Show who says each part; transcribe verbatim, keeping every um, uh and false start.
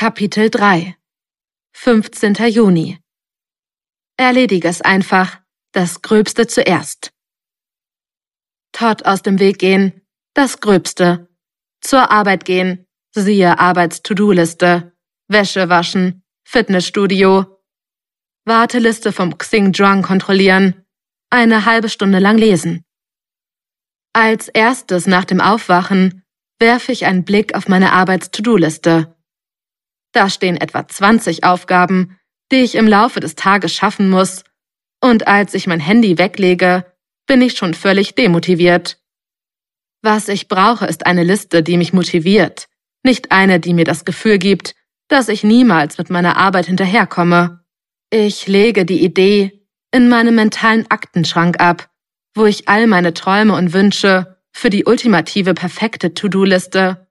Speaker 1: Kapitel drei. fünfzehnter Juni. Erledige es einfach, das Gröbste zuerst. Todd aus dem Weg gehen, das Gröbste. Zur Arbeit gehen, siehe Arbeits-To-Do-Liste. Wäsche waschen, Fitnessstudio. Warteliste vom Xing Zhuang kontrollieren. Eine halbe Stunde lang lesen. Als erstes nach dem Aufwachen werfe ich einen Blick auf meine Arbeits-To-Do-Liste. Da stehen etwa zwanzig Aufgaben, die ich im Laufe des Tages schaffen muss, und als ich mein Handy weglege, bin ich schon völlig demotiviert. Was ich brauche, ist eine Liste, die mich motiviert, nicht eine, die mir das Gefühl gibt, dass ich niemals mit meiner Arbeit hinterherkomme. Ich lege die Idee in meinem mentalen Aktenschrank ab, wo ich all meine Träume und Wünsche für die ultimative perfekte To-Do-Liste